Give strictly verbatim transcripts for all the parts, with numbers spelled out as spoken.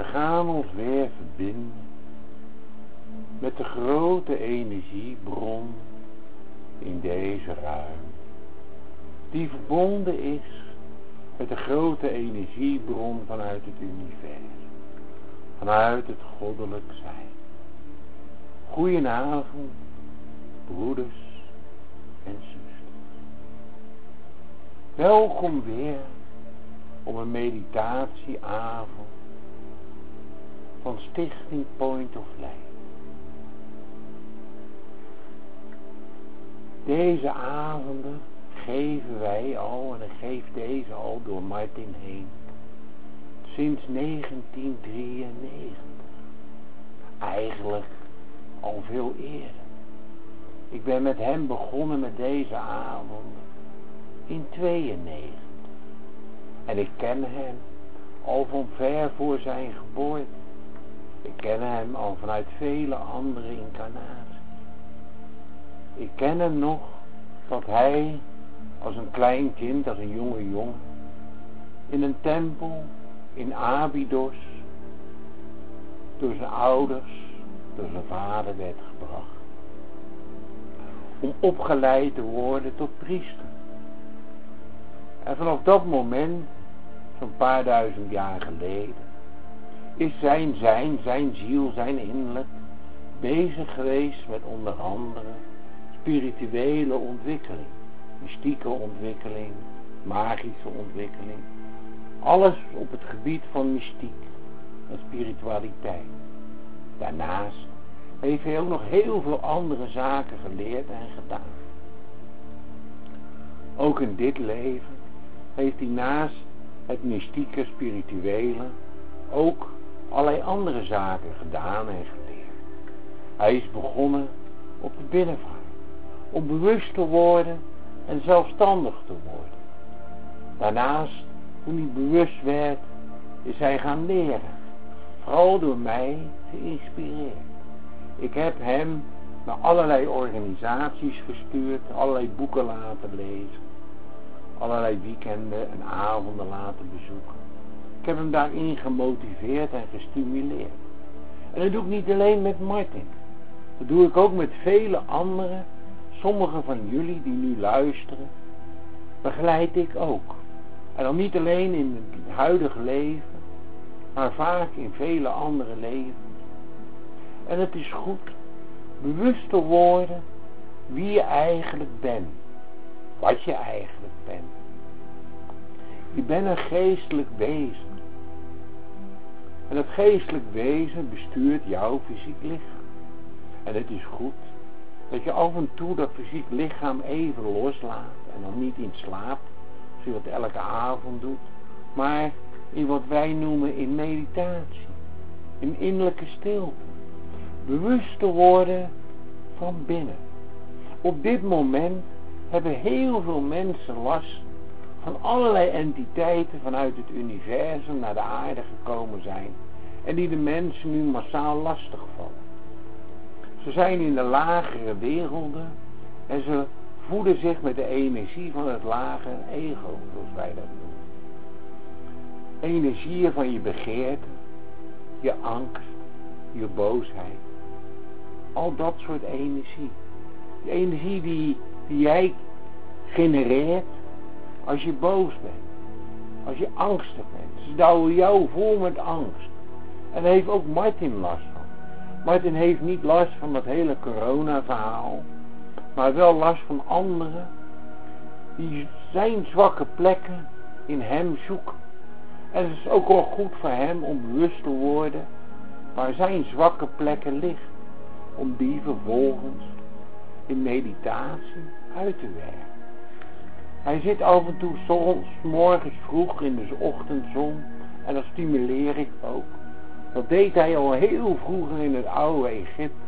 We gaan ons weer verbinden met de grote energiebron in deze ruimte, die verbonden is met de grote energiebron vanuit het universum, vanuit het goddelijk zijn. Goedenavond, broeders en zusters. Welkom weer op een meditatieavond van Stichting Point of Light. Deze avonden geven wij al, en ik geef deze al door Martin heen, sinds negentien drieënnegentig. Eigenlijk al veel eerder. Ik ben met hem begonnen met deze avonden in tweeënnegentig. En ik ken hem al van ver voor zijn geboorte. Ik ken hem al vanuit vele andere incarnaties. Ik ken hem nog dat hij als een klein kind, als een jonge jongen, in een tempel in Abydos door zijn ouders, door zijn vader werd gebracht. Om opgeleid te worden tot priester. En vanaf dat moment, zo'n paar duizend jaar geleden, is zijn zijn, zijn ziel, zijn innerlijk bezig geweest met onder andere spirituele ontwikkeling, mystieke ontwikkeling, magische ontwikkeling. Alles op het gebied van mystiek en spiritualiteit. Daarnaast heeft hij ook nog heel veel andere zaken geleerd en gedaan. Ook in dit leven heeft hij naast het mystieke, spirituele ook allerlei andere zaken gedaan en geleerd. Hij is begonnen op de binnenvaart, om bewust te worden en zelfstandig te worden. Daarnaast, toen hij bewust werd, is hij gaan leren. Vooral door mij geïnspireerd. Ik heb hem naar allerlei organisaties gestuurd, allerlei boeken laten lezen, allerlei weekenden en avonden laten bezoeken. Ik heb hem daarin gemotiveerd en gestimuleerd. En dat doe ik niet alleen met Martin. Dat doe ik ook met vele anderen. Sommigen van jullie die nu luisteren, begeleid ik ook. En dan niet alleen in het huidige leven, maar vaak in vele andere levens. En het is goed bewust te worden wie je eigenlijk bent. Wat je eigenlijk bent. Je bent een geestelijk wezen. En het geestelijk wezen bestuurt jouw fysiek lichaam. En het is goed dat je af en toe dat fysiek lichaam even loslaat. En dan niet in slaap, zoals je dat elke avond doet. Maar in wat wij noemen in meditatie. In innerlijke stilte. Bewust te worden van binnen. Op dit moment hebben heel veel mensen last van allerlei entiteiten vanuit het universum naar de aarde gekomen zijn. En die de mensen nu massaal lastigvallen. Ze zijn in de lagere werelden en ze voeden zich met de energie van het lagere ego, zoals wij dat noemen. Energieën van je begeerte, je angst, je boosheid. Al dat soort energie. Die energie die, die jij genereert als je boos bent. Als je angstig bent. Ze douwen jou vol met angst. En daar heeft ook Martin last van. Martin heeft niet last van dat hele corona verhaal. Maar wel last van anderen. Die zijn zwakke plekken in hem zoeken. En het is ook wel goed voor hem om bewust te worden waar zijn zwakke plekken liggen. Om die vervolgens in meditatie uit te werken. Hij zit af en toe 's ochtends, 's morgens vroeg in de ochtendzon. En dat stimuleer ik ook. Dat deed hij al heel vroeger in het oude Egypte.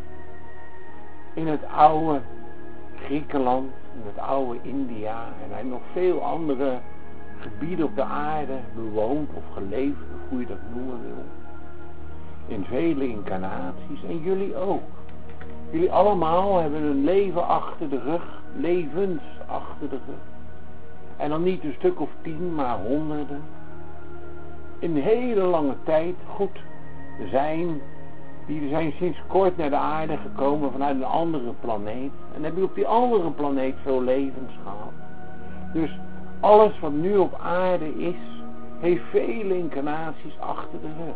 In het oude Griekenland. In het oude India. En hij heeft nog veel andere gebieden op de aarde bewoond of geleefd. Of hoe je dat noemen wil. In vele incarnaties. En jullie ook. Jullie allemaal hebben een leven achter de rug. Levens achter de rug. En dan niet een stuk of tien, maar honderden. in een hele lange tijd goed zijn, die zijn sinds kort naar de aarde gekomen vanuit een andere planeet. En dan heb je op die andere planeet veel levens gehad. Dus alles wat nu op aarde is, heeft vele incarnaties achter de rug.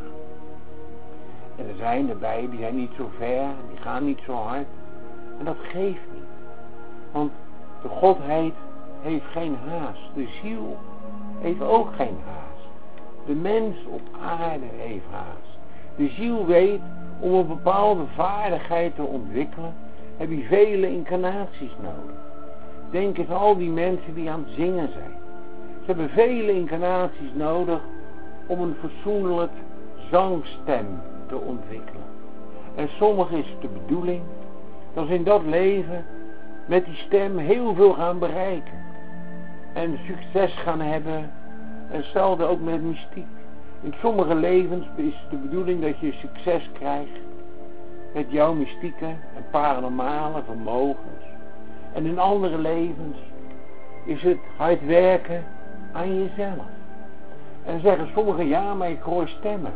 En er zijn erbij, die zijn niet zo ver, die gaan niet zo hard. En dat geeft niet. Want de Godheid heeft geen haast. De ziel heeft ook geen haast. De mens op aarde heeft haast. De ziel weet, om een bepaalde vaardigheid te ontwikkelen, heb je vele incarnaties nodig. Denk eens aan al die mensen die aan het zingen zijn. Ze hebben vele incarnaties nodig om een fatsoenlijk zangstem te ontwikkelen. En sommige is het de bedoeling dat ze in dat leven met die stem heel veel gaan bereiken. En succes gaan hebben. En hetzelfde ook met mystiek. In sommige levens is het de bedoeling dat je succes krijgt met jouw mystieke en paranormale vermogens. En in andere levens is het hard werken aan jezelf. En zeggen sommigen, ja, maar ik hoor stemmen.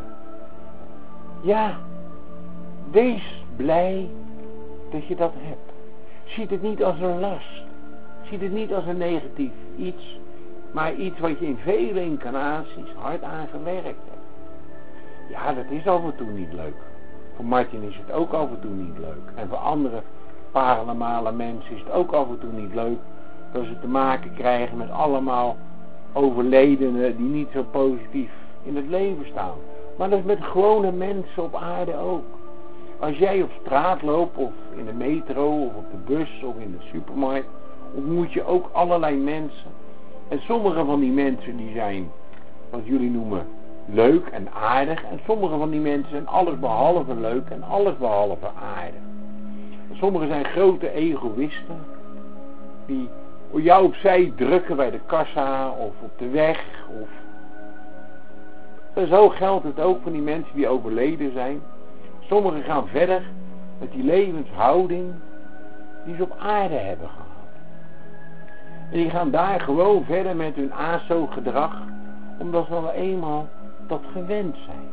Ja, wees blij dat je dat hebt. Ziet het niet als een last. Ziet het niet als een negatief iets. Maar iets wat je in vele incarnaties hard aan gewerkt hebt. Ja, dat is af en toe niet leuk. Voor Martin is het ook af en toe niet leuk. En voor andere paranormale mensen is het ook af en toe niet leuk. Dat ze te maken krijgen met allemaal overledenen die niet zo positief in het leven staan. Maar dat is met gewone mensen op aarde ook. Als jij op straat loopt of in de metro of op de bus of in de supermarkt, ontmoet je ook allerlei mensen. En sommige van die mensen die zijn, wat jullie noemen, leuk en aardig. En sommige van die mensen zijn alles behalve leuk en alles behalve aardig. En sommige zijn grote egoïsten die jou opzij drukken bij de kassa of op de weg. Of... En zo geldt het ook van die mensen die overleden zijn. Sommigen gaan verder met die levenshouding die ze op aarde hebben gehad. En die gaan daar gewoon verder met hun aso-gedrag, omdat ze al eenmaal dat gewend zijn.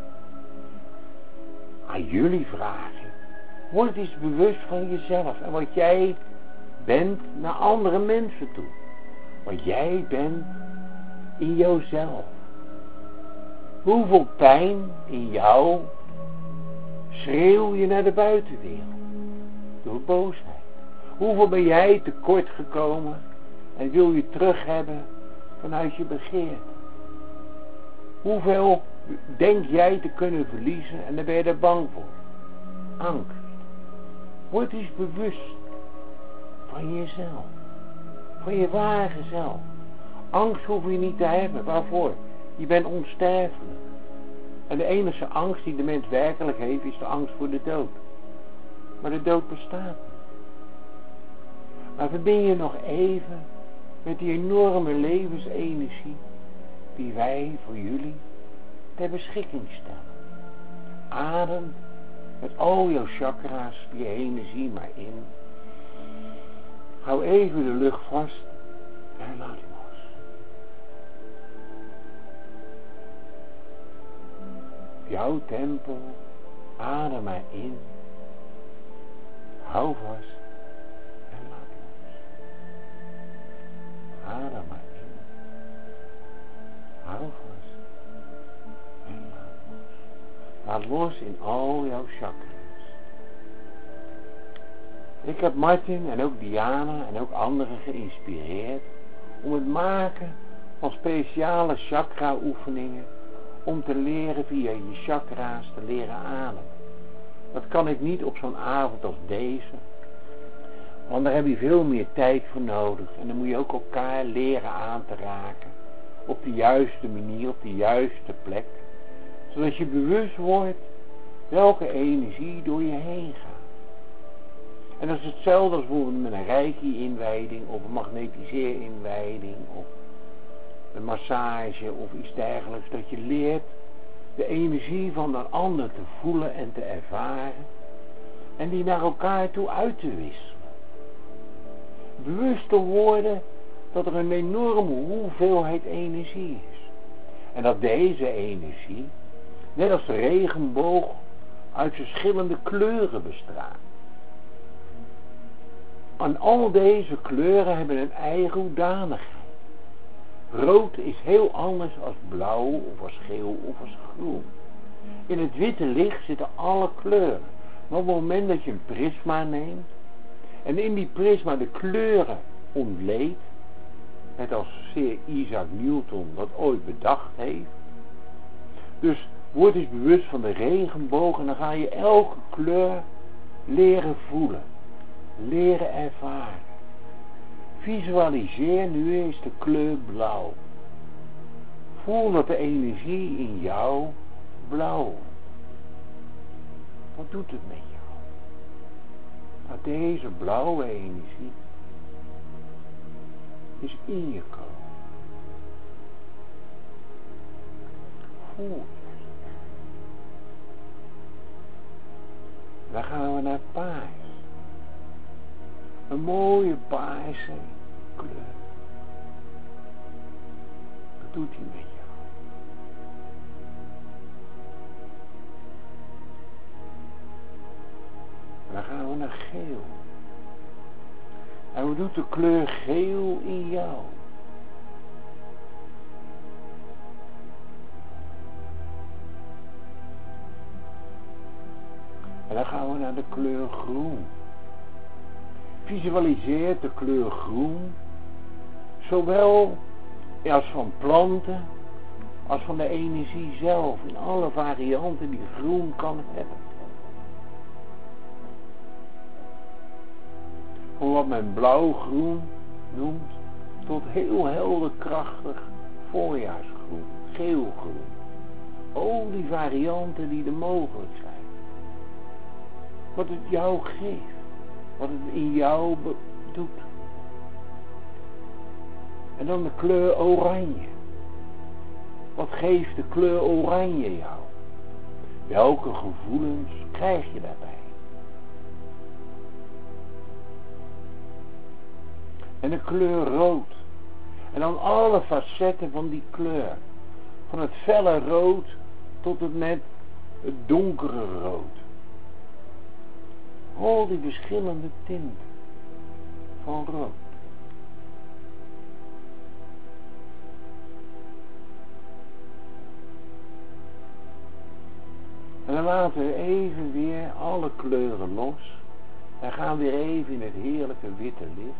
Aan jullie vragen, word eens bewust van jezelf en wat jij bent naar andere mensen toe. Wat jij bent in jouzelf. Hoeveel pijn in jou schreeuw je naar de buitenwereld door boosheid? Hoeveel ben jij tekort gekomen en wil je terug hebben vanuit je begeerte? Hoeveel denk jij te kunnen verliezen en dan ben je er bang voor? Angst. Word eens bewust van jezelf. Van je ware zelf. Angst hoef je niet te hebben. Waarvoor? Je bent onsterfelijk. En de enige angst die de mens werkelijk heeft is de angst voor de dood. Maar de dood bestaat niet. Maar verbind je nog even met die enorme levensenergie die wij voor jullie ter beschikking stellen. Adem met al jouw chakra's die energie maar in. Hou even de lucht vast en laat die los. Jouw tempo, adem maar in. Hou vast en laat los. Adem maar in. Hou vast en laat los. Laat los in al jouw chakra's. Ik heb Martin en ook Diana en ook anderen geïnspireerd om het maken van speciale chakra oefeningen om te leren via je chakra's te leren ademen. Dat kan ik niet op zo'n avond als deze, want daar heb je veel meer tijd voor nodig en dan moet je ook elkaar leren aan te raken op de juiste manier, op de juiste plek, zodat je bewust wordt welke energie door je heen gaat. En dat is hetzelfde als bijvoorbeeld met een reiki-inwijding of een magnetiseer-inwijding of een massage of iets dergelijks. Dat je leert de energie van een ander te voelen en te ervaren en die naar elkaar toe uit te wisselen. Bewust te worden dat er een enorme hoeveelheid energie is. En dat deze energie, net als de regenboog, uit verschillende kleuren bestaat. En al deze kleuren hebben een eigen hoedanigheid. Rood is heel anders als blauw of als geel of als groen. In het witte licht zitten alle kleuren. Maar op het moment dat je een prisma neemt en in die prisma de kleuren ontleedt, net als Sir Isaac Newton dat ooit bedacht heeft. Dus word eens bewust van de regenboog en dan ga je elke kleur leren voelen, leren ervaren. Visualiseer nu eens de kleur blauw. Voel dat de energie in jou blauw wordt. Wat doet het met jou? Dat deze blauwe energie is in je komen. Voel je. Dan gaan we naar paars. Een mooie paarse kleur. Wat doet hij met jou? Dan gaan we naar geel. En wat doet de kleur geel in jou? En dan gaan we naar de kleur groen. Visualiseer de kleur groen, zowel als van planten, als van de energie zelf, in alle varianten die groen kan hebben. Van wat men blauw-groen noemt, tot heel helder krachtig voorjaarsgroen, geelgroen. Al die varianten die er mogelijk zijn. Wat het jou geeft. Wat het in jou doet. En dan de kleur oranje. Wat geeft de kleur oranje jou? Welke gevoelens krijg je daarbij? En de kleur rood. En dan alle facetten van die kleur. Van het felle rood tot het net het donkere rood. Al die verschillende tinten van rood. En dan laten we even weer alle kleuren los. En gaan weer even in het heerlijke witte licht.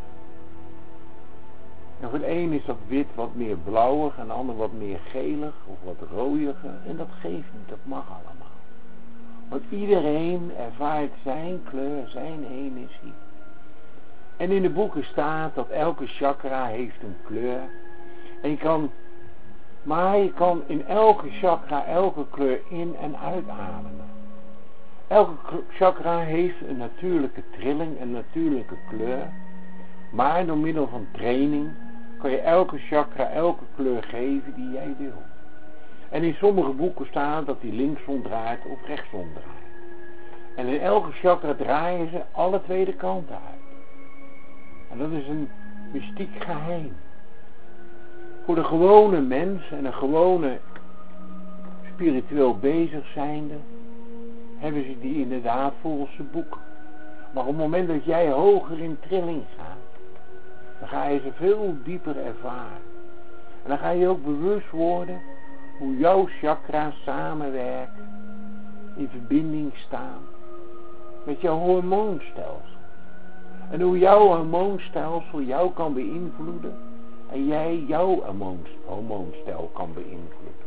En voor de een is dat wit wat meer blauwig en de ander wat meer gelig of wat rooiger. En dat geeft niet, dat mag allemaal. Want iedereen ervaart zijn kleur, zijn energie. En in de boeken staat dat elke chakra heeft een kleur. En je kan, maar je kan in elke chakra elke kleur in- en uitademen. Elke chakra heeft een natuurlijke trilling, een natuurlijke kleur. Maar door middel van training kan je elke chakra elke kleur geven die jij wil. En in sommige boeken staat dat die linksom draait of rechtsom draait. En in elke chakra draaien ze alle twee de kanten uit. En dat is een mystiek geheim. Voor de gewone mens en een gewone spiritueel bezig zijnde hebben ze die inderdaad volgens de boeken. Maar op het moment dat jij hoger in trilling gaat, dan ga je ze veel dieper ervaren. En dan ga je ook bewust worden hoe jouw chakra's samenwerken, in verbinding staan met jouw hormoonstelsel. En hoe jouw hormoonstelsel jou kan beïnvloeden en jij jouw hormoonstelsel kan beïnvloeden.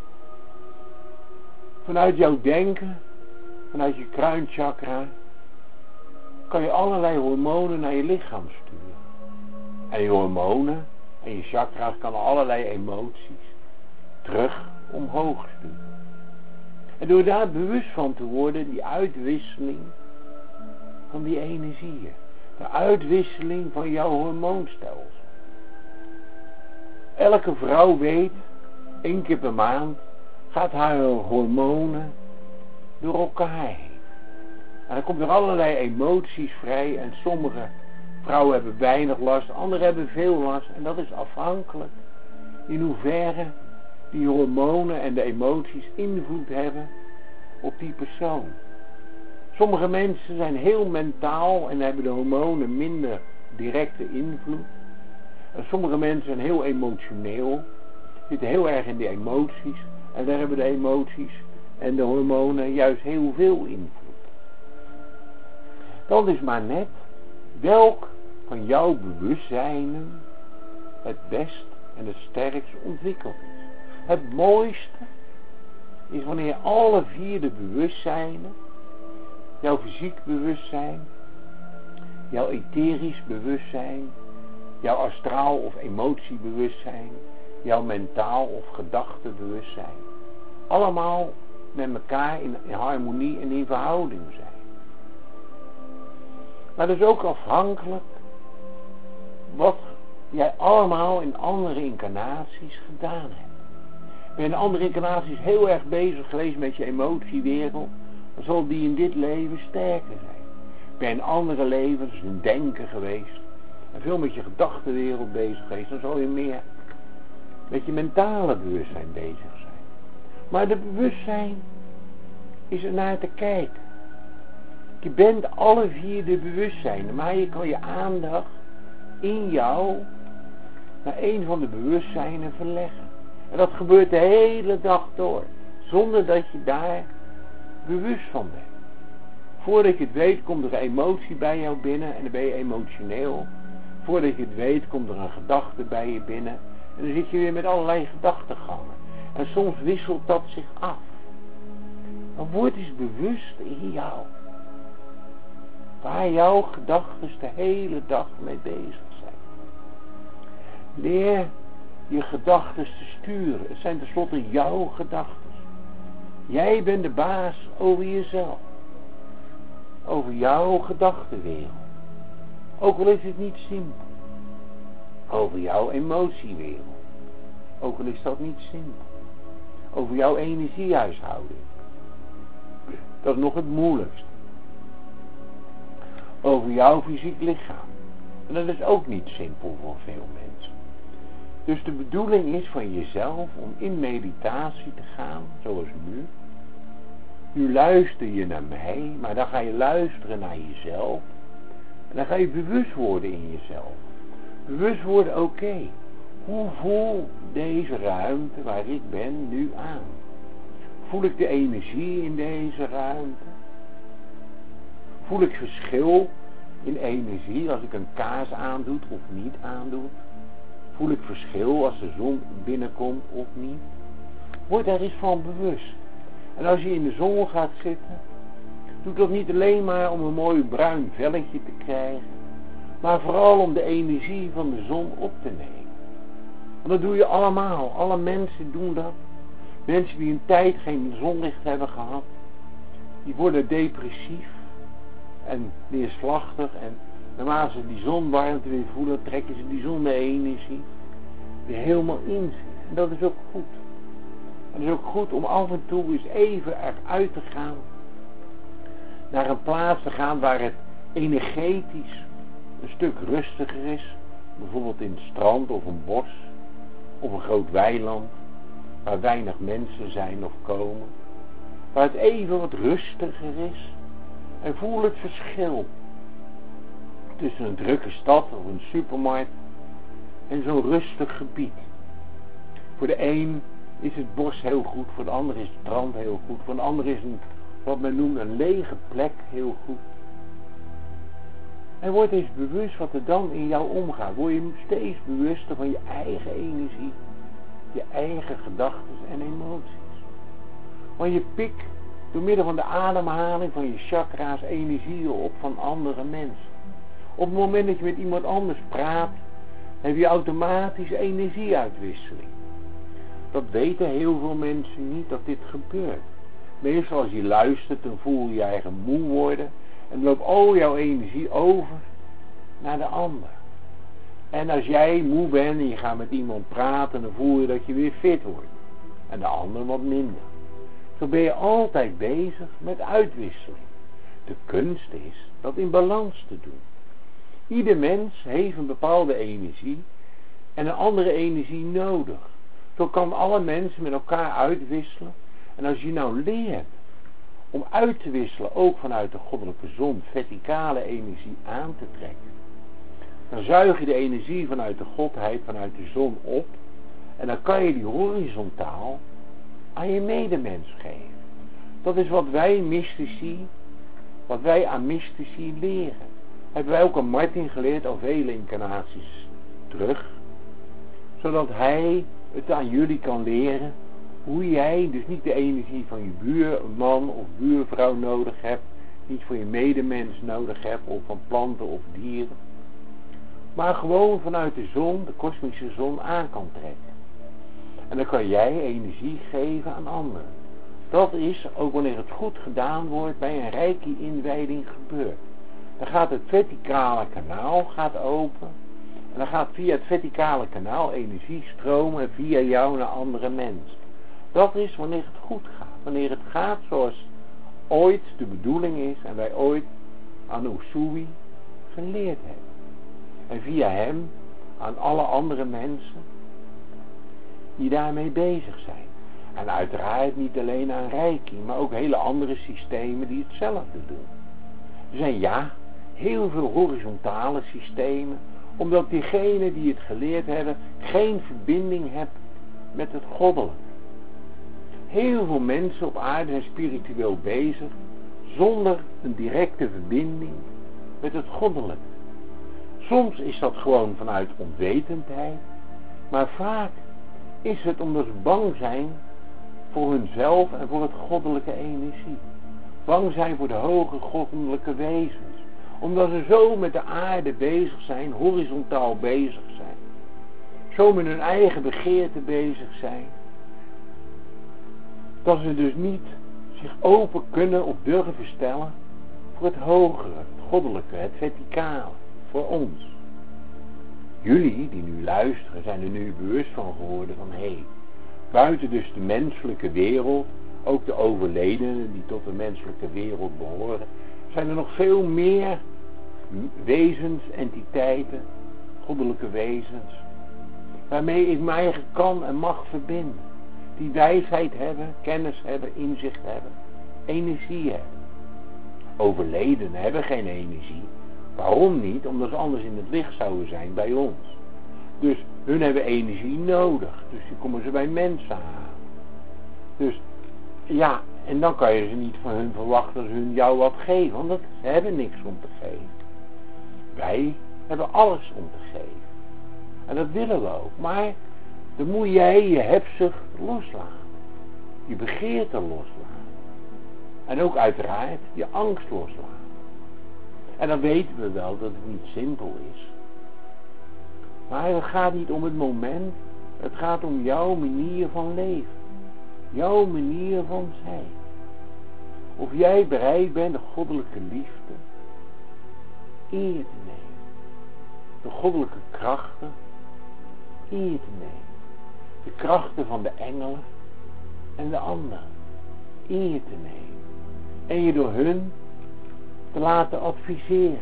Vanuit jouw denken, vanuit je kruinchakra, kan je allerlei hormonen naar je lichaam sturen. En je hormonen en je chakra's kan allerlei emoties terug omhoog sturen. En door daar bewust van te worden, die uitwisseling van die energieën. De uitwisseling van jouw hormoonstelsel. Elke vrouw weet, één keer per maand gaat haar hormonen door elkaar heen. En dan komt er allerlei emoties vrij en sommige vrouwen hebben weinig last, anderen hebben veel last. En dat is afhankelijk in hoeverre die hormonen en de emoties invloed hebben op die persoon. Sommige mensen zijn heel mentaal en hebben de hormonen minder directe invloed. En sommige mensen zijn heel emotioneel, zitten heel erg in de emoties en daar hebben de emoties en de hormonen juist heel veel invloed. Dan is maar net welk van jouw bewustzijnen het best en het sterkst ontwikkeld is. Het mooiste is wanneer alle vier de bewustzijnen, jouw fysiek bewustzijn, jouw etherisch bewustzijn, jouw astraal of emotiebewustzijn, jouw mentaal of gedachtebewustzijn, allemaal met elkaar in, in harmonie en in verhouding zijn. Maar dat is ook afhankelijk wat jij allemaal in andere incarnaties gedaan hebt. Ben je in andere incarnaties heel erg bezig geweest met je emotiewereld, dan zal die in dit leven sterker zijn. Ben je in andere levens in denken geweest en veel met je gedachtenwereld bezig geweest, dan zal je meer met je mentale bewustzijn bezig zijn. Maar de bewustzijn is er naar te kijken. Je bent alle vier de bewustzijnen, maar je kan je aandacht in jou naar een van de bewustzijnen verleggen. En dat gebeurt de hele dag door, zonder dat je daar bewust van bent. Voordat je het weet, komt er een emotie bij jou binnen en dan ben je emotioneel. Voordat je het weet, komt er een gedachte bij je binnen en dan zit je weer met allerlei gedachtegangen. En soms wisselt dat zich af. Dan word eens bewust in jou. Waar jouw gedachten de hele dag mee bezig zijn. Leer je gedachten te sturen. Het zijn tenslotte jouw gedachten. Jij bent de baas over jezelf. Over jouw gedachtenwereld. Ook al is het niet simpel. Over jouw emotiewereld. Ook al is dat niet simpel. Over jouw energiehuishouding. Dat is nog het moeilijkste. Over jouw fysiek lichaam. En dat is ook niet simpel voor veel mensen. Dus de bedoeling is van jezelf om in meditatie te gaan, zoals nu. Nu luister je naar mij, maar dan ga je luisteren naar jezelf. En dan ga je bewust worden in jezelf. Bewust worden, oké, okay, hoe voel deze ruimte waar ik ben nu aan? Voel ik de energie in deze ruimte? Voel ik verschil in energie als ik een kaars aandoe of niet aandoe? Voel ik verschil als de zon binnenkomt of niet? Word daar eens van bewust. En als je in de zon gaat zitten, doe dat niet alleen maar om een mooi bruin velletje te krijgen, maar vooral om de energie van de zon op te nemen. En dat doe je allemaal. Alle mensen doen dat. Mensen die een tijd geen zonlicht hebben gehad, die worden depressief en neerslachtig. En naarmate ze die zonwarmte weer voelen, trekken ze die zonne-energie weer helemaal in zich. En dat is ook goed. En het is ook goed om af en toe eens even eruit te gaan. Naar een plaats te gaan waar het energetisch een stuk rustiger is. Bijvoorbeeld in het strand of een bos. Of een groot weiland. Waar weinig mensen zijn of komen. Waar het even wat rustiger is. En voel het verschil. Tussen een drukke stad of een supermarkt. En zo'n rustig gebied. Voor de een is het bos heel goed. Voor de ander is het strand heel goed. Voor de ander is een, wat men noemt, een lege plek heel goed. En word eens bewust wat er dan in jou omgaat. Word je steeds bewuster van je eigen energie. Je eigen gedachten en emoties. Want je pikt door middel van de ademhaling van je chakra's energieën op van andere mensen. Op het moment dat je met iemand anders praat, heb je automatisch energieuitwisseling. Dat weten heel veel mensen niet, dat dit gebeurt. Meestal als je luistert, dan voel je je eigen moe worden. En dan loopt al jouw energie over naar de ander. En als jij moe bent en je gaat met iemand praten, dan voel je dat je weer fit wordt. En de ander wat minder. Zo ben je altijd bezig met uitwisseling. De kunst is dat in balans te doen. Ieder mens heeft een bepaalde energie en een andere energie nodig. Zo kan alle mensen met elkaar uitwisselen. En als je nou leert om uit te wisselen, ook vanuit de goddelijke zon, verticale energie aan te trekken, dan zuig je de energie vanuit de godheid, vanuit de zon op. En dan kan je die horizontaal aan je medemens geven. Dat is wat wij mystici, wat wij aan mystici leren. Hebben wij ook aan Martin geleerd al vele incarnaties terug. Zodat hij het aan jullie kan leren hoe jij dus niet de energie van je buurman of buurvrouw nodig hebt. Niet voor je medemens nodig hebt of van planten of dieren. Maar gewoon vanuit de zon, de kosmische zon, aan kan trekken. En dan kan jij energie geven aan anderen. Dat is, ook wanneer het goed gedaan wordt, bij een reiki-inwijding gebeurd. Dan gaat het verticale kanaal gaat open. En dan gaat via het verticale kanaal energie stromen via jou naar andere mensen. Dat is wanneer het goed gaat. Wanneer het gaat zoals ooit de bedoeling is en wij ooit aan Usui geleerd hebben. En via hem aan alle andere mensen die daarmee bezig zijn. En uiteraard niet alleen aan Reiki, maar ook hele andere systemen die hetzelfde doen. Er zijn ja, heel veel horizontale systemen, omdat diegenen die het geleerd hebben geen verbinding hebben met het goddelijke. Heel veel mensen op aarde zijn spiritueel bezig, zonder een directe verbinding met het goddelijke. Soms is dat gewoon vanuit onwetendheid, maar vaak is het omdat ze bang zijn voor hunzelf en voor het goddelijke energie. Bang zijn voor de hoge goddelijke wezens. Omdat ze zo met de aarde bezig zijn, horizontaal bezig zijn. Zo met hun eigen begeerte bezig zijn. Dat ze dus niet zich open kunnen of durven stellen voor het hogere, het goddelijke, het verticale, voor ons. Jullie die nu luisteren zijn er nu bewust van geworden van hé, hey, buiten dus de menselijke wereld, ook de overledenen die tot de menselijke wereld behoren, zijn er nog veel meer wezens, entiteiten, goddelijke wezens, waarmee ik mij kan en mag verbinden. Die wijsheid hebben, kennis hebben, inzicht hebben, energie hebben. Overledenen hebben geen energie. Waarom niet? Omdat ze anders in het licht zouden zijn bij ons. Dus hun hebben energie nodig. Dus die komen ze bij mensen halen. Dus ja, en dan kan je ze niet van hun verwachten dat ze hun jou wat geven. Want dat, ze hebben niks om te geven. Wij hebben alles om te geven. En dat willen we ook. Maar dan moet jij je hebzucht loslaten. Je begeerte loslaten. En ook uiteraard je angst loslaten. En dan weten we wel dat het niet simpel is. Maar het gaat niet om het moment. Het gaat om jouw manier van leven. Jouw manier van zijn. Of jij bereid bent de goddelijke liefde eer te nemen. De goddelijke krachten eer te nemen. De krachten van de engelen en de anderen eer te nemen. En je door hun te laten adviseren.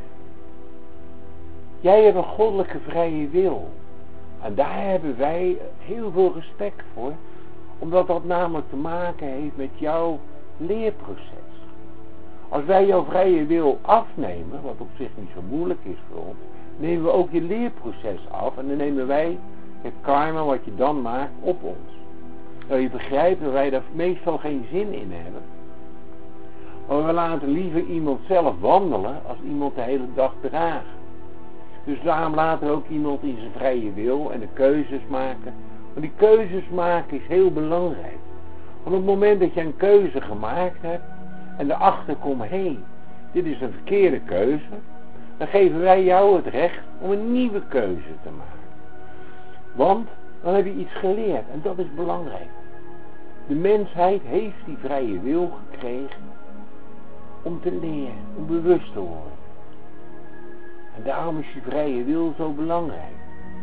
Jij hebt een goddelijke vrije wil. En daar hebben wij heel veel respect voor. Omdat dat namelijk te maken heeft met jouw leerproces. Als wij jouw vrije wil afnemen, wat op zich niet zo moeilijk is voor ons, nemen we ook je leerproces af. En dan nemen wij het karma wat je dan maakt op ons. Nou, je begrijpt dat wij daar meestal geen zin in hebben. Maar we laten liever iemand zelf wandelen als iemand de hele dag dragen. Dus daarom laten we ook iemand in zijn vrije wil en de keuzes maken. Want die keuzes maken is heel belangrijk. Want op het moment dat je een keuze gemaakt hebt en erachter komt, hé, hey, dit is een verkeerde keuze, dan geven wij jou het recht om een nieuwe keuze te maken. Want dan heb je iets geleerd en dat is belangrijk. De mensheid heeft die vrije wil gekregen om te leren, om bewust te worden. En daarom is die vrije wil zo belangrijk.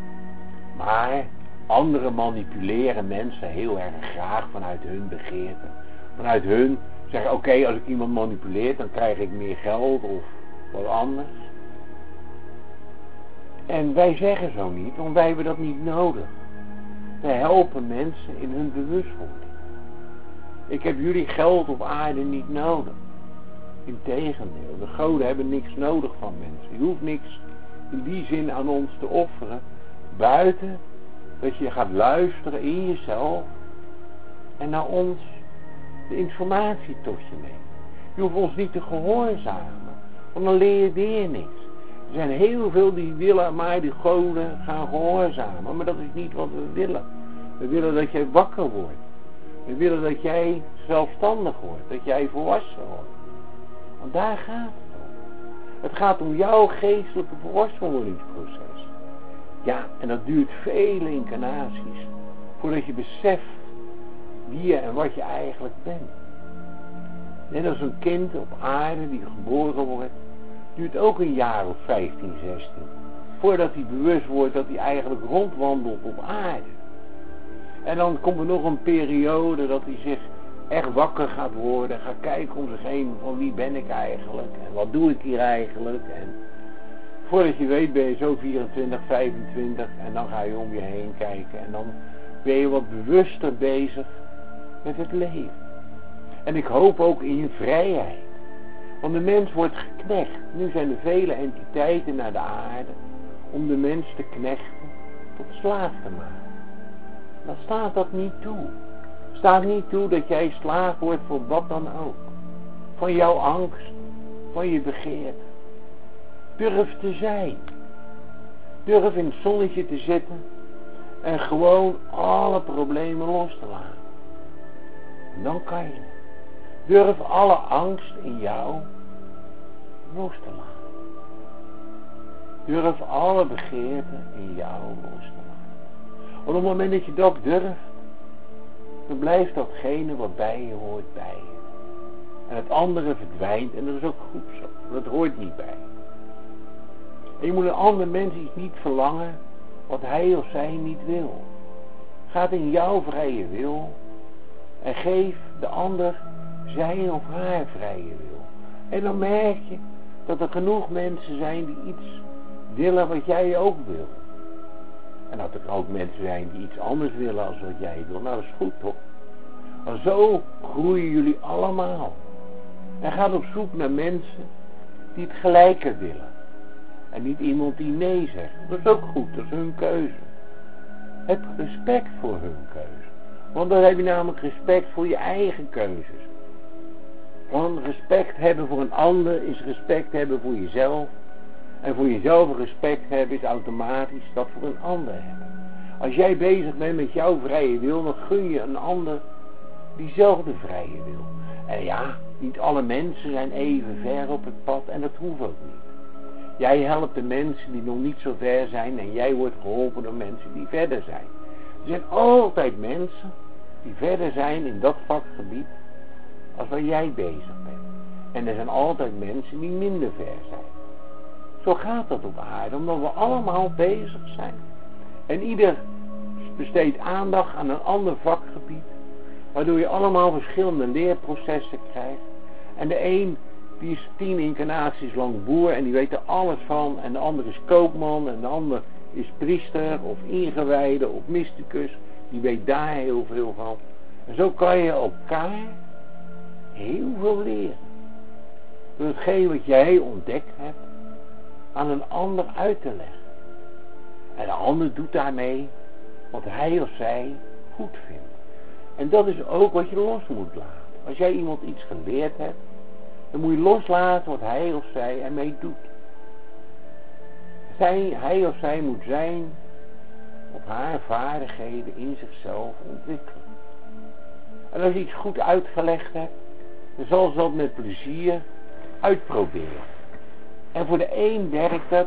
Maar anderen manipuleren mensen heel erg graag vanuit hun begeerte. Vanuit hun zeggen, oké, okay, als ik iemand manipuleer, dan krijg ik meer geld of wat anders. En wij zeggen zo niet, want wij hebben dat niet nodig. te helpen mensen in hun bewustwording. Ik heb jullie geld op aarde niet nodig. Integendeel, de goden hebben niks nodig van mensen. Je hoeft niks in die zin aan ons te offeren. Buiten dat je gaat luisteren in jezelf en naar ons de informatie tot je neemt. Je hoeft ons niet te gehoorzamen, want dan leer je weer niks. Er zijn heel veel die willen maar die goden gaan gehoorzamen, maar dat is niet wat we willen. We willen dat jij wakker wordt. We willen dat jij zelfstandig wordt, dat jij volwassen wordt. Want daar gaat het om. Het gaat om jouw geestelijke volwassenwordingsproces. Ja, en dat duurt vele incarnaties voordat je beseft wie je en wat je eigenlijk bent. Net als een kind op aarde die geboren wordt, duurt ook een jaar of vijftien, zestien. Voordat hij bewust wordt dat hij eigenlijk rondwandelt op aarde. En dan komt er nog een periode dat hij zich echt wakker gaat worden. Gaat kijken om zich heen van wie ben ik eigenlijk. En wat doe ik hier eigenlijk. En voordat je weet ben je zo vierentwintig, vijfentwintig. En dan ga je om je heen kijken. En dan ben je wat bewuster bezig met het leven. En ik hoop ook in je vrijheid. Want de mens wordt geknecht. Nu zijn er vele entiteiten naar de aarde om de mens te knechten tot slaaf te maken. Dan staat dat niet toe. Staat niet toe dat jij slaaf wordt voor wat dan ook. Van jouw angst, van je begeerte. Durf te zijn. Durf in het zonnetje te zitten en gewoon alle problemen los te laten. Dan kan je. Durf alle angst in jou los te laten. Durf alle begeerten in jou los te laten. Want op het moment dat je dat durft, dan blijft datgene wat bij je hoort bij je. En het andere verdwijnt en dat is ook goed zo. Dat hoort niet bij. En je moet een ander mens iets niet verlangen wat hij of zij niet wil. Gaat in jouw vrije wil en geef de ander zijn of haar vrije wil. En dan merk je dat er genoeg mensen zijn die iets willen wat jij ook wil. En dat er ook mensen zijn die iets anders willen als wat jij wil. Nou, dat is goed toch? Maar zo groeien jullie allemaal. En ga op zoek naar mensen die het gelijke willen. En niet iemand die nee zegt. Dat is ook goed, dat is hun keuze. Heb respect voor hun keuze. Want dan heb je namelijk respect voor je eigen keuzes. Want respect hebben voor een ander is respect hebben voor jezelf. En voor jezelf respect hebben is automatisch dat voor een ander hebben. Als jij bezig bent met jouw vrije wil, dan gun je een ander diezelfde vrije wil. En ja, niet alle mensen zijn even ver op het pad en dat hoeft ook niet. Jij helpt de mensen die nog niet zo ver zijn en jij wordt geholpen door mensen die verder zijn. Er zijn altijd mensen die verder zijn in dat vakgebied als waar jij bezig bent. En er zijn altijd mensen die minder ver zijn. Zo gaat dat op aarde, omdat we allemaal bezig zijn. En ieder besteedt aandacht aan een ander vakgebied, waardoor je allemaal verschillende leerprocessen krijgt. En de een die is tien incarnaties lang boer en die weet er alles van. En de ander is koopman en de ander is priester of ingewijde of mysticus. Die weet daar heel veel van. En zo kan je elkaar heel veel leren. Door hetgeen wat jij ontdekt hebt aan een ander uit te leggen. En de ander doet daarmee wat hij of zij goed vindt. En dat is ook wat je los moet laten. Als jij iemand iets geleerd hebt, dan moet je loslaten wat hij of zij ermee doet. Zij, hij of zij moet zijn op haar vaardigheden in zichzelf ontwikkelen. En als je iets goed uitgelegd hebt, dan zal ze dat met plezier uitproberen. En voor de een werkt dat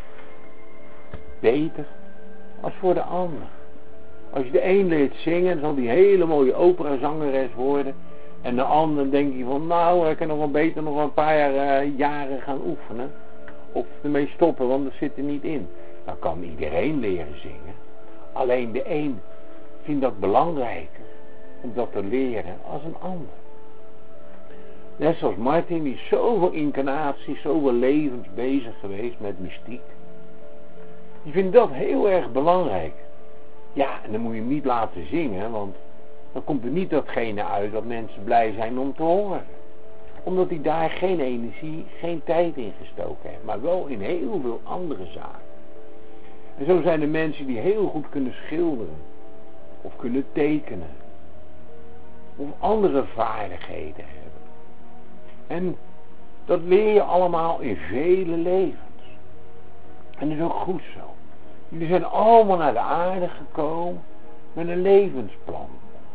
beter als voor de ander. Als je de een leert zingen, dan zal die hele mooie operazangeres worden. En de ander denk je van, nou, ik kan nog wel beter nog een paar uh, jaren gaan oefenen. Of ermee stoppen, want dat zit er niet in. Dan kan iedereen leren zingen. Alleen de een vindt dat belangrijker om dat te leren als een ander. Net zoals Martin, die is zoveel incarnaties, zoveel levens bezig geweest met mystiek. Die vindt dat heel erg belangrijk. Ja, en dan moet je hem niet laten zingen, want dan komt er niet datgene uit wat mensen blij zijn om te horen. Omdat hij daar geen energie, geen tijd in gestoken heeft, maar wel in heel veel andere zaken. En zo zijn er mensen die heel goed kunnen schilderen, of kunnen tekenen, of andere vaardigheden hebben. En dat leer je allemaal in vele levens. En dat is ook goed zo. Jullie zijn allemaal naar de aarde gekomen met een levensplan.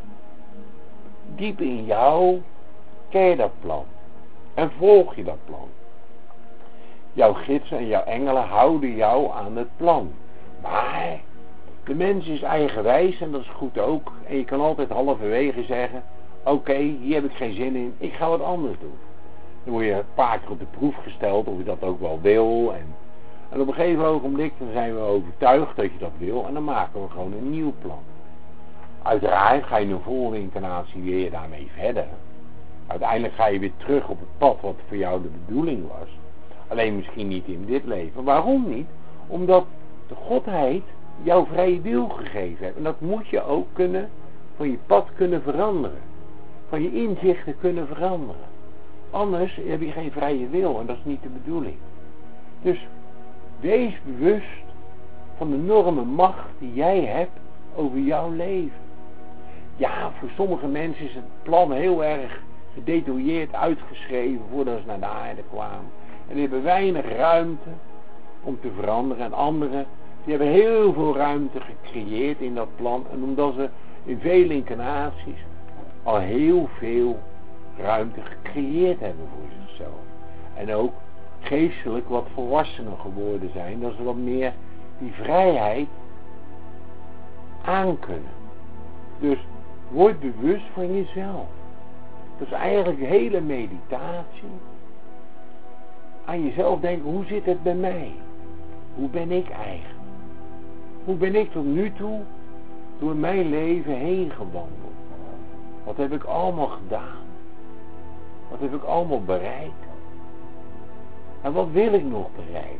Diep in jou ken je dat plan. En volg je dat plan. Jouw gidsen en jouw engelen houden jou aan het plan. Maar de mens is eigenwijs en dat is goed ook. En je kan altijd halverwege zeggen, oké, okay, hier heb ik geen zin in, ik ga wat anders doen. Dan word je een paar keer op de proef gesteld of je dat ook wel wil. En, en op een gegeven ogenblik dan zijn we overtuigd dat je dat wil en dan maken we gewoon een nieuw plan. Uiteraard ga je in een volgende incarnatie weer daarmee verder. Uiteindelijk ga je weer terug op het pad wat voor jou de bedoeling was. Alleen misschien niet in dit leven. Waarom niet? Omdat de Godheid jouw vrije wil gegeven heeft. En dat moet je ook kunnen, van je pad kunnen veranderen. Van je inzichten kunnen veranderen. Anders heb je geen vrije wil en dat is niet de bedoeling. Dus wees bewust van de enorme macht die jij hebt over jouw leven. Ja, voor sommige mensen is het plan heel erg gedetailleerd uitgeschreven voordat ze naar de aarde kwamen. En die hebben weinig ruimte om te veranderen. En anderen, die hebben heel veel ruimte gecreëerd in dat plan. En omdat ze in vele incarnaties al heel veel ruimte gecreëerd hebben voor zichzelf. En ook geestelijk wat volwassener geworden zijn. Dat ze wat meer die vrijheid aankunnen. Dus word bewust van jezelf. Dat is eigenlijk de hele meditatie. Aan jezelf denken, hoe zit het bij mij? Hoe ben ik eigenlijk? Hoe ben ik tot nu toe door mijn leven heen gewandeld? Wat heb ik allemaal gedaan? Wat heb ik allemaal bereikt? En wat wil ik nog bereiken?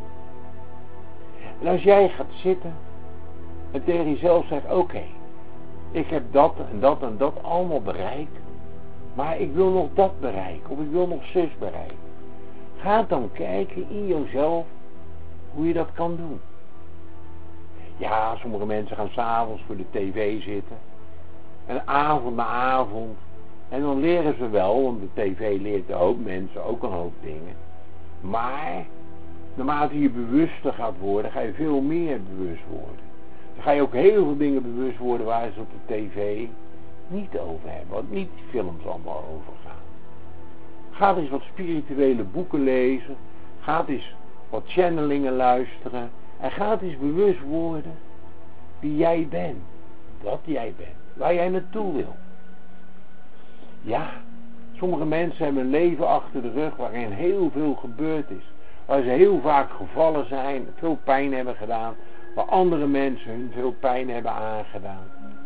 En als jij gaat zitten en tegen jezelf zegt, oké, okay, ik heb dat en dat en dat allemaal bereikt, maar ik wil nog dat bereiken, of ik wil nog zus bereiken. Ga dan kijken in jezelf hoe je dat kan doen. Ja, sommige mensen gaan 's avonds voor de tv zitten. En avond na avond. En dan leren ze wel, want de tv leert een hoop mensen ook een hoop dingen. Maar, naarmate je bewuster gaat worden, ga je veel meer bewust worden. Dan ga je ook heel veel dingen bewust worden waar ze op de tv niet over hebben. Wat niet die films allemaal over gaan. Ga eens wat spirituele boeken lezen. Ga eens wat channelingen luisteren. En ga eens bewust worden wie jij bent. Wat jij bent. Waar jij naartoe wil. Ja, sommige mensen hebben een leven achter de rug waarin heel veel gebeurd is. Waar ze heel vaak gevallen zijn, veel pijn hebben gedaan. Waar andere mensen hun veel pijn hebben aangedaan.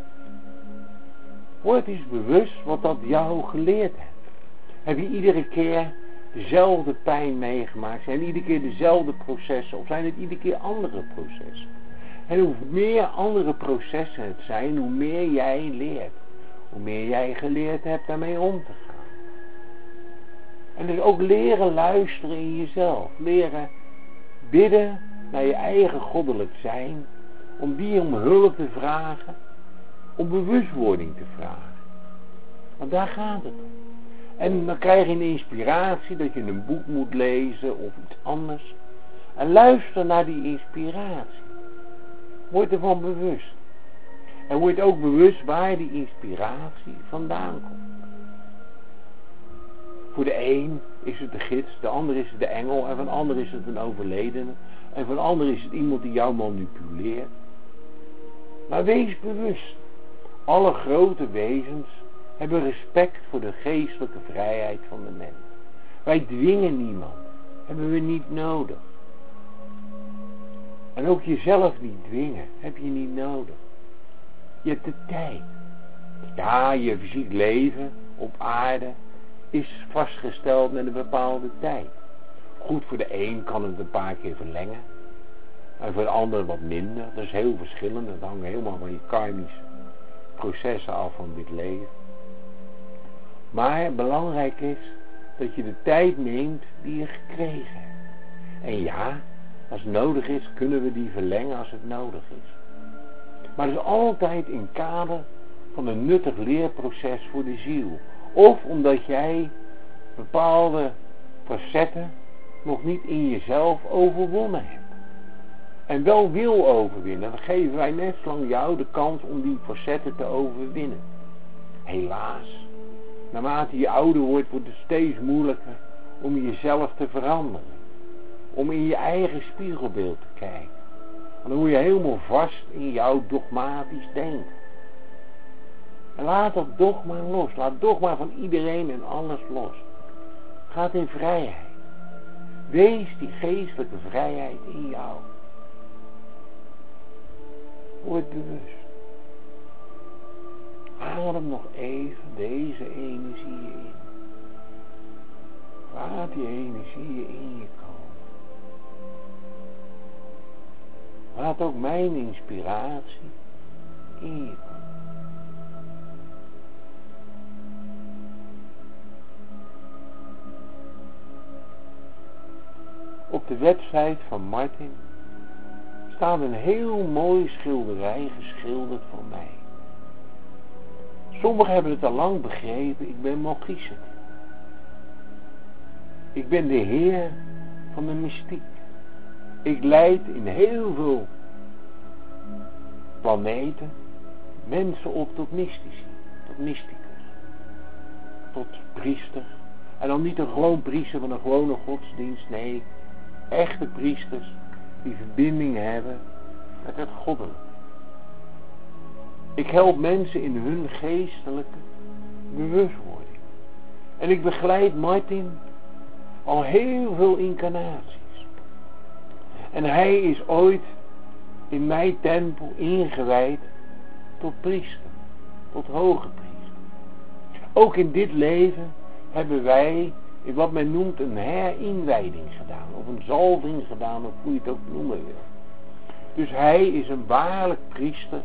Word eens bewust wat dat jou geleerd heeft. Heb je iedere keer dezelfde pijn meegemaakt? Zijn het iedere keer dezelfde processen? Of zijn het iedere keer andere processen? En hoe meer andere processen het zijn, hoe meer jij leert. Hoe meer jij geleerd hebt daarmee om te gaan. En dus ook leren luisteren in jezelf. Leren bidden naar je eigen goddelijk zijn. Om die om hulp te vragen. Om bewustwording te vragen. Want daar gaat het om. En dan krijg je een inspiratie dat je een boek moet lezen of iets anders. En luister naar die inspiratie. Word ervan bewust. En word ook bewust waar die inspiratie vandaan komt. Voor de een is het de gids, de ander is het de engel en van de ander is het een overledene. En van de ander is het iemand die jou manipuleert. Maar wees bewust. Alle grote wezens hebben respect voor de geestelijke vrijheid van de mens. Wij dwingen niemand. Hebben we niet nodig. En ook jezelf niet dwingen. Heb je niet nodig. Je hebt de tijd. Ja, je fysiek leven op aarde is vastgesteld met een bepaalde tijd. Goed, voor de een kan het een paar keer verlengen. En voor de ander wat minder. Dat is heel verschillend. Dat hangt helemaal van je karmische processen af van dit leven. Maar belangrijk is dat je de tijd neemt die je gekregen hebt. En ja, als het nodig is, kunnen we die verlengen als het nodig is. Maar het is altijd in kader van een nuttig leerproces voor de ziel. Of omdat jij bepaalde facetten nog niet in jezelf overwonnen hebt. En wel wil overwinnen. Dan geven wij net lang jou de kans om die facetten te overwinnen. Helaas, naarmate je ouder wordt, wordt het steeds moeilijker om jezelf te veranderen. Om in je eigen spiegelbeeld te kijken. En dan word je helemaal vast in jouw dogmatisch denken. En laat dat dogma los. Laat het dogma van iedereen en alles los. Ga in vrijheid. Wees die geestelijke vrijheid in jou. Word bewust. Adem nog even deze energie in. Laat die energie in je komen. Laat ook mijn inspiratie in je komen. Op de website van Martin staat een heel mooi schilderij geschilderd voor mij. Sommigen hebben het al lang begrepen, ik ben Melchizedek. Ik ben de Heer van de mystiek. Ik leid in heel veel planeten mensen op tot mystici, tot mysticus, tot priester. En dan niet een gewoon priester van een gewone godsdienst, nee, echte priesters die verbinding hebben met het goddelijke. Ik help mensen in hun geestelijke bewustwording. En ik begeleid Martin al heel veel incarnaties. En hij is ooit in mijn tempel ingewijd tot priester, tot hoge priester. Ook in dit leven hebben wij in wat men noemt een herinwijding gedaan, of een zalving gedaan, of hoe je het ook noemen wil. Dus hij is een waarlijk priester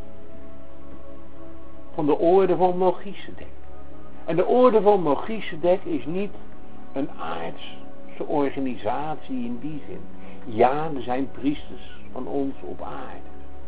van de orde van Melchizedek. En de orde van Melchizedek is niet een aardse organisatie in die zin. Ja, er zijn priesters van ons op aarde.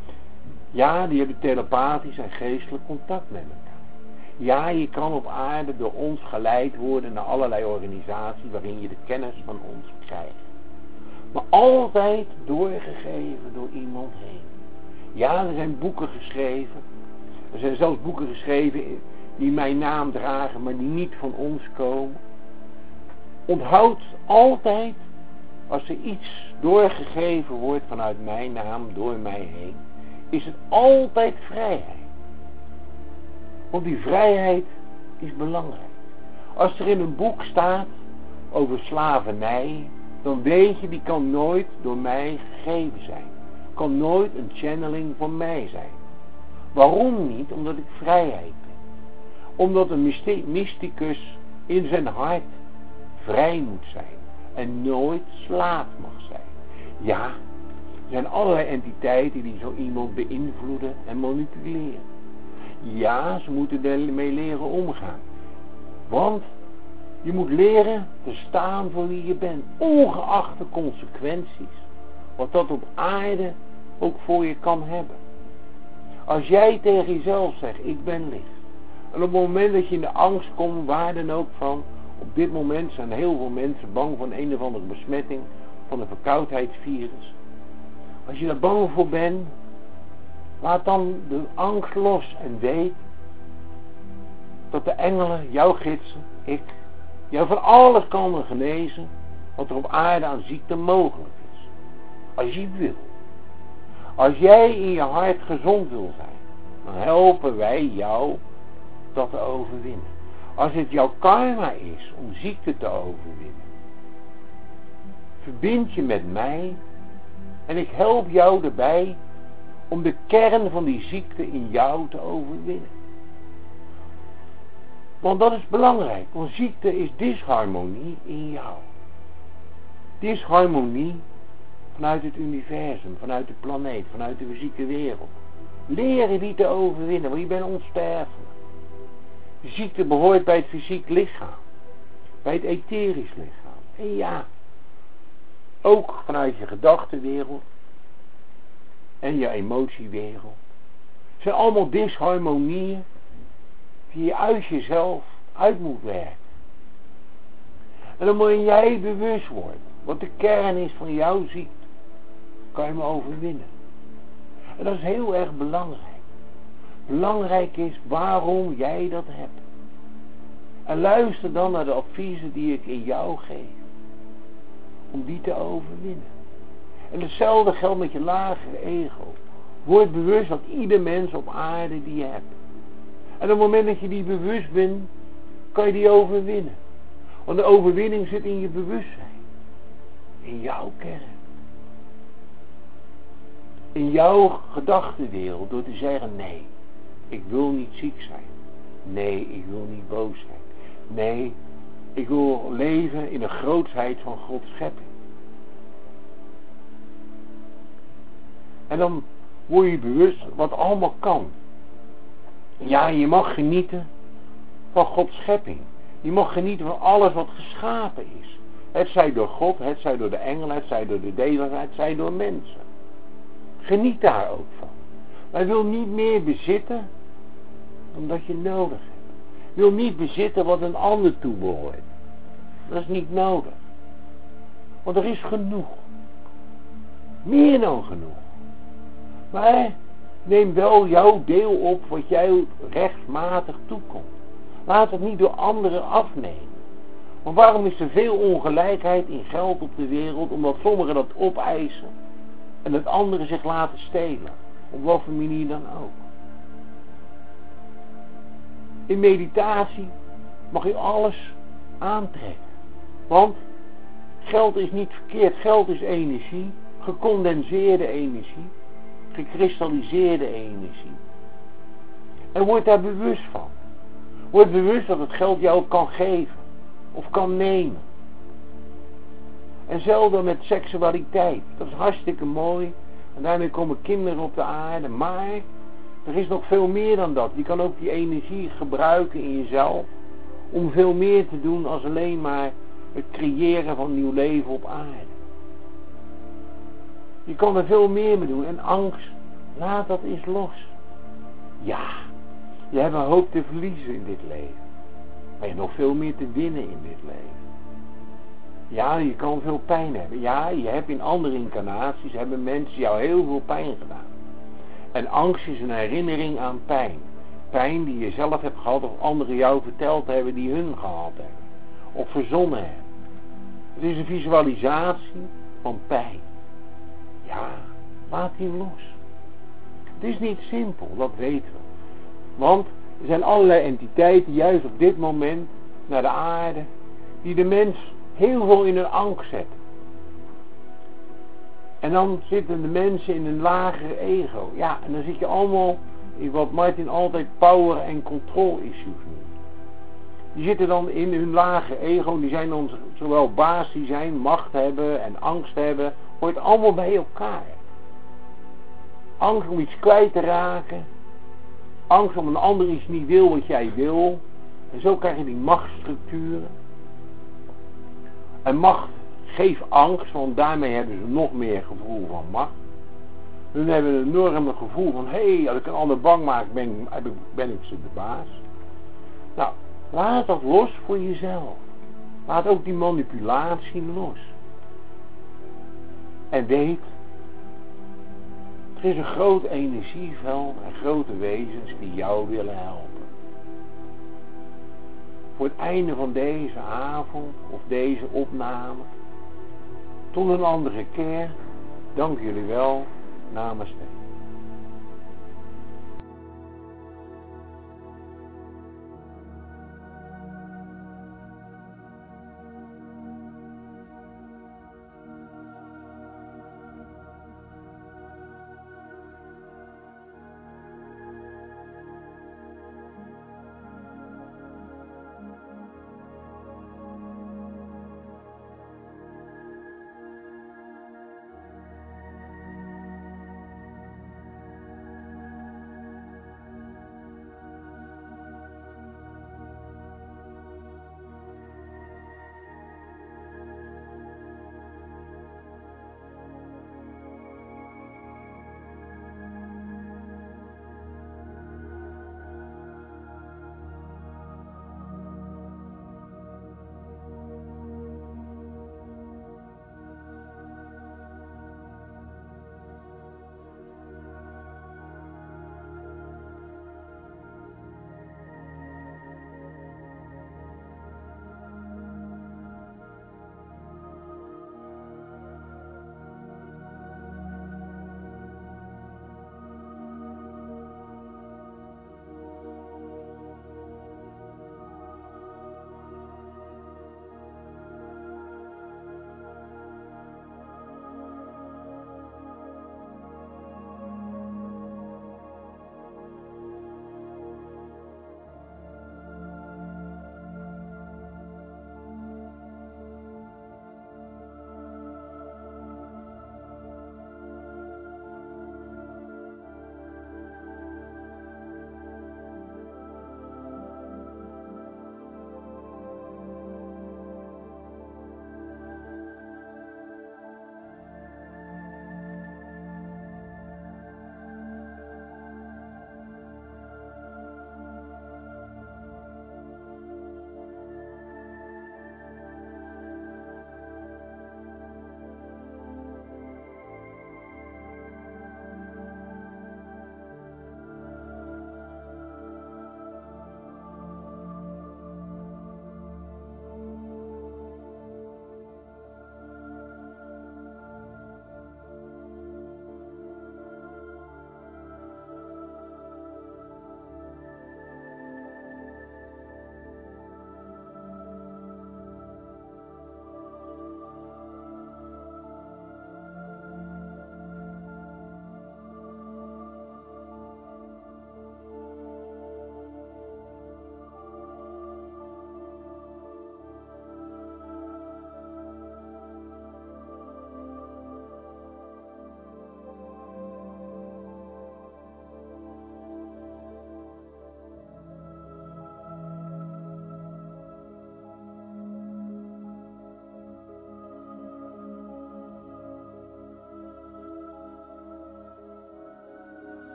Ja, die hebben telepathisch en geestelijk contact met elkaar. Ja, je kan op aarde door ons geleid worden naar allerlei organisaties waarin je de kennis van ons krijgt. Maar altijd doorgegeven door iemand heen. Ja, er zijn boeken geschreven. Er zijn zelfs boeken geschreven die mijn naam dragen, maar die niet van ons komen. Onthoud altijd, als er iets doorgegeven wordt vanuit mijn naam, door mij heen, is het altijd vrijheid. Want die vrijheid is belangrijk. Als er in een boek staat over slavernij, dan weet je, die kan nooit door mij gegeven zijn. Kan nooit een channeling van mij zijn. Waarom niet? Omdat ik vrijheid ben. Omdat een mysticus in zijn hart vrij moet zijn. En nooit slaaf mag zijn. Ja, er zijn allerlei entiteiten die zo iemand beïnvloeden en manipuleren. Ja, ze moeten ermee leren omgaan. Want je moet leren te staan voor wie je bent. Ongeacht de consequenties. Wat dat op aarde ook voor je kan hebben. Als jij tegen jezelf zegt, ik ben licht. En op het moment dat je in de angst komt, waar dan ook van. Op dit moment zijn heel veel mensen bang van een of andere besmetting. Van een verkoudheidsvirus. Als je daar bang voor bent. Laat dan de angst los en weet. Dat de engelen, jouw gidsen, ik. Jou van alles kan genezen. Wat er op aarde aan ziekte mogelijk is. Als je wil. Als jij in je hart gezond wil zijn. Dan helpen wij jou dat te overwinnen. Als het jouw karma is om ziekte te overwinnen. Verbind je met mij. En ik help jou erbij. Om de kern van die ziekte in jou te overwinnen. Want dat is belangrijk. Want ziekte is disharmonie in jou. Disharmonie vanuit het universum, vanuit de planeet, vanuit de fysieke wereld. Leren die te overwinnen, want je bent onsterfelijk. De ziekte behoort bij het fysiek lichaam, bij het etherisch lichaam. En ja, ook vanuit je gedachtenwereld en je emotiewereld. Het zijn allemaal disharmonieën die je uit jezelf uit moet werken. En dan moet jij bewust worden wat de kern is van jouw ziekte. Kan je hem overwinnen. En dat is heel erg belangrijk. Belangrijk is waarom jij dat hebt. En luister dan naar de adviezen die ik in jou geef. Om die te overwinnen. En hetzelfde geldt met je lagere ego. Word bewust dat ieder mens op aarde die je hebt. En op het moment dat je die bewust bent, kan je die overwinnen. Want de overwinning zit in je bewustzijn. In jouw kern. In jouw gedachtenwereld. Door te zeggen, nee, ik wil niet ziek zijn. Nee, ik wil niet boos zijn. Nee, ik wil leven in de grootsheid van Gods schepping. En dan word je bewust wat allemaal kan. Ja, je mag genieten van Gods schepping. Je mag genieten van alles wat geschapen is. Het zij door God, het zij door de engelen, het zij door de delen, het zij door mensen. Geniet daar ook van. Maar wil niet meer bezitten dan dat je nodig hebt. Wil niet bezitten wat een ander toebehoort. Dat is niet nodig. Want er is genoeg. Meer dan genoeg. Maar neem wel jouw deel op wat jij rechtmatig toekomt. Laat het niet door anderen afnemen. Want waarom is er veel ongelijkheid in geld op de wereld? Omdat sommigen dat opeisen en het anderen zich laten stelen. Op welke manier dan ook. In meditatie mag je alles aantrekken. Want geld is niet verkeerd. Geld is energie. Gecondenseerde energie. Gekristalliseerde energie. En word daar bewust van. Word bewust dat het geld jou kan geven. Of kan nemen. En zelden met seksualiteit. Dat is hartstikke mooi. En daarmee komen kinderen op de aarde. Maar er is nog veel meer dan dat. Je kan ook die energie gebruiken in jezelf. Om veel meer te doen als alleen maar het creëren van nieuw leven op aarde. Je kan er veel meer mee doen. En angst, laat dat eens los. Ja, je hebt een hoop te verliezen in dit leven. Maar je hebt nog veel meer te winnen in dit leven. Ja, je kan veel pijn hebben. Ja, je hebt in andere incarnaties, hebben mensen jou heel veel pijn gedaan. En angst is een herinnering aan pijn. Pijn die je zelf hebt gehad of anderen jou verteld hebben die hun gehad hebben. Of verzonnen hebben. Het is een visualisatie van pijn. Ja, laat die los. Het is niet simpel, dat weten we. Want er zijn allerlei entiteiten, juist op dit moment, naar de aarde, die de mens heel veel in een angst zetten. En dan zitten de mensen in een lagere ego. Ja, en dan zit je allemaal in wat Martin altijd power en control issues noemt. Die zitten dan in hun lage ego, die zijn dan zowel baas die zijn, macht hebben en angst hebben, hoort allemaal bij elkaar. Angst om iets kwijt te raken, angst om een ander iets niet wil wat jij wil, en zo krijg je die machtsstructuren. En macht geeft angst, want daarmee hebben ze nog meer gevoel van macht. Hun hebben een enorme gevoel van, hé, hey, als ik een ander bang maak, ben, ben ik ze de baas. Nou, laat dat los voor jezelf. Laat ook die manipulatie los. En weet, er is een groot energieveld en grote wezens die jou willen helpen. Voor het einde van deze avond of deze opname, tot een andere keer, dank jullie wel, namaste.